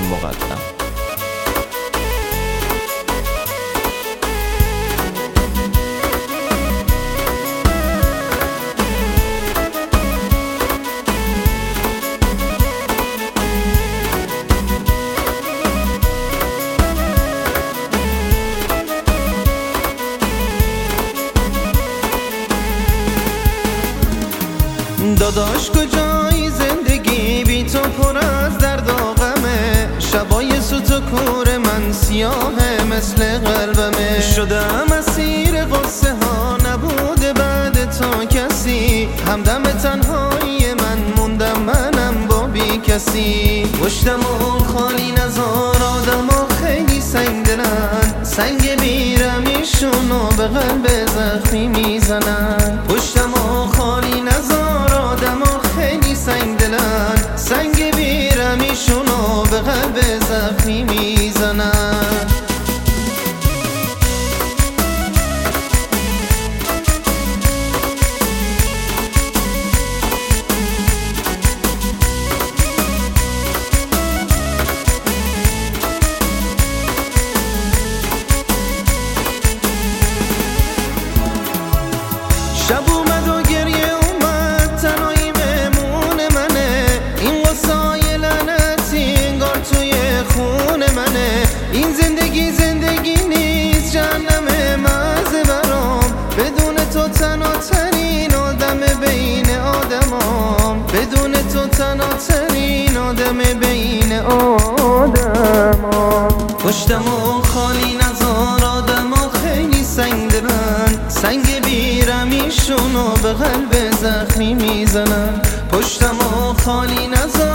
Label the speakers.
Speaker 1: مقدم.
Speaker 2: داداش کجایی زندگی بی تو پر از درد و غمه، شبای سوت و کور من سیاهه مثل قلبمه، شدم اسیر قصه ها نبوده بعد تو کسی، همدم تنهایی من موندم منم با بی کسی، پشتم و خالی نزار آدم خیلی سنگ دلن، سنگ بیرمیشونو به قلب زخمی میزنن، پشتم و خالی نزار آدم خیلی سنگ دلن، سنگ بیرمیشونو به قلب زخمی میزنن. شب اومد و گریه اومد تنهایی مهمون منه، این قصای لعنتی انگار توی خون منه، این زندگی زندگی نیست جهنم مزه برام، بدون تو تنها ترین آدم بین آدمام، بدون تو تنها ترین آدم بین آدمام، پشتم و خالی نزار آدم خیلی سنگ دلن، سنگ بیرمیشونو به قلب زخمی میزنن، پشتم و خالی نزار